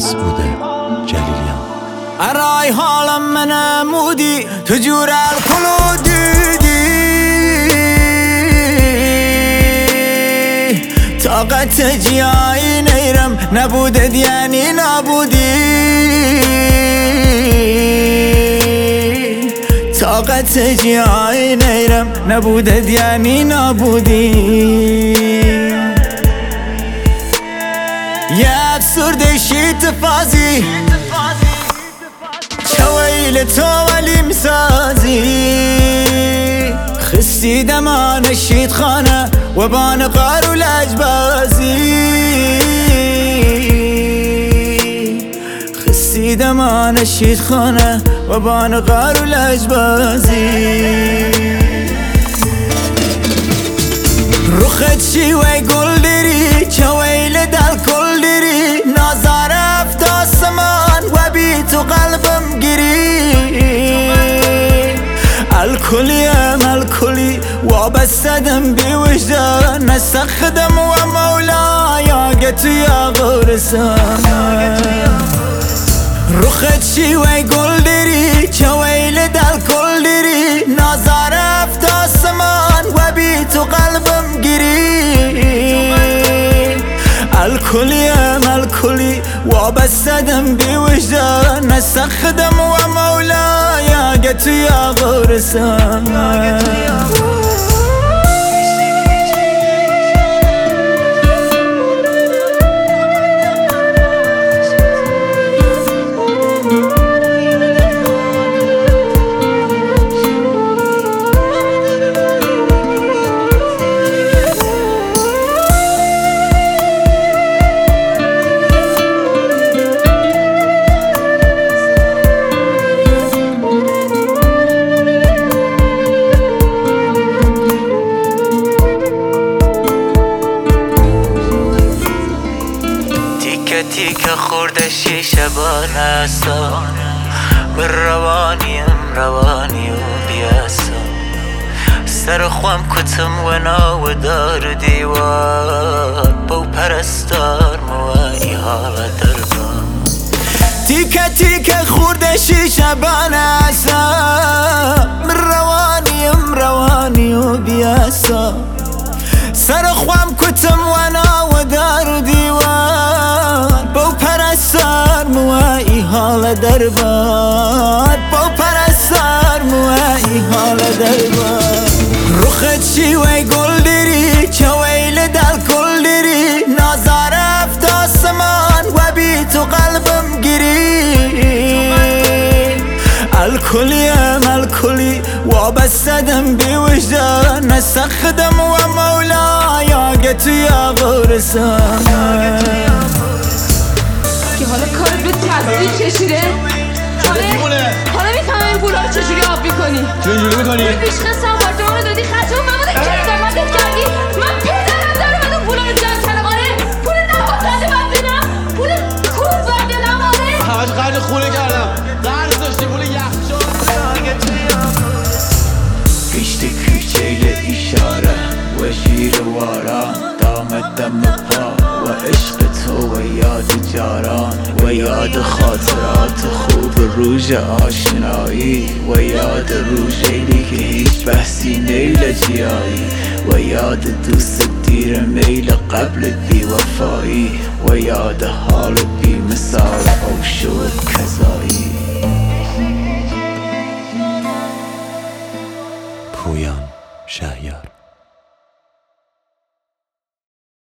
مسعود جلیلیان. ارای حالم منمودی تو جور الکلودیدی، طاقت جیایی نیرم نبودد یعنی نبودی، طاقت جیایی نیرم نبودد یعنی نبودی. یه افسرده شیط فازی چویل تو ولی مسازی، خستی دمان شید خانه و بان قار و لجبازی، خستی دمان شید خانه و بان قار و لجبازی. رخت شیوه گل داری چویل دل کل داری، نازار افت آسمان و بی تو قلبم گیری. الکلیم الکلی وابستدم بی وجدان، نسخدم و مولایا گتو یا غورسان. رخت شیوه گل داری چویل دل کل داری، نازار افت آسمان و بی تو قلبم گیری. الکلیم الکلی وابستدم بی وجدان، نسخدم و مولایا گتو یا غورسان. تیکه خورده شیشه بانسا، من روانیم روانی و بیاسا. سر خوام کتم و ناو دار دیوار، با پرستار موانی حال دربار. تیکه خورده شیشه بانسا، من روانیم روانی و بیاسا. سر خوام کتم و ناو دار دیوار، با پرستار موایی حال دربار، با پرستار موایی حال دربار. رخت شیوه گل داری چویل دل کل داری، نازار افت آسمان و بی تو قلبم گیری. الکلیم الکلی وابستدم بی وجدان، نسخدم و مولایا گتو یا غورسان. که حالا کارت به تصدیق کشیده، حالا میفهمم این پولا رو چجوری آب میکنی. چجوری میکنی؟ پیشخست آپارتمان رو دادی خرجمون مماده که زحمتت کردی. من پدرم دارم از اون پولا رو جمع کردم. آره پول نباید من بدم، پول خوب بردلم. آره همش قرد خونه کردم، قرض داشتی پول یخچال. گشت کوچه اشاره و شیروارا، دامت دم پا و عشق تو و یاد جاران، و یاد خاطرات خوب روز آشنایی، و یاد روزی که هیچ بحثی نیل جیایی، و یاد دوست دیر میل قبل بی وفایی، و یاد حال بی مثال او شد کذایی. پویان شهیار.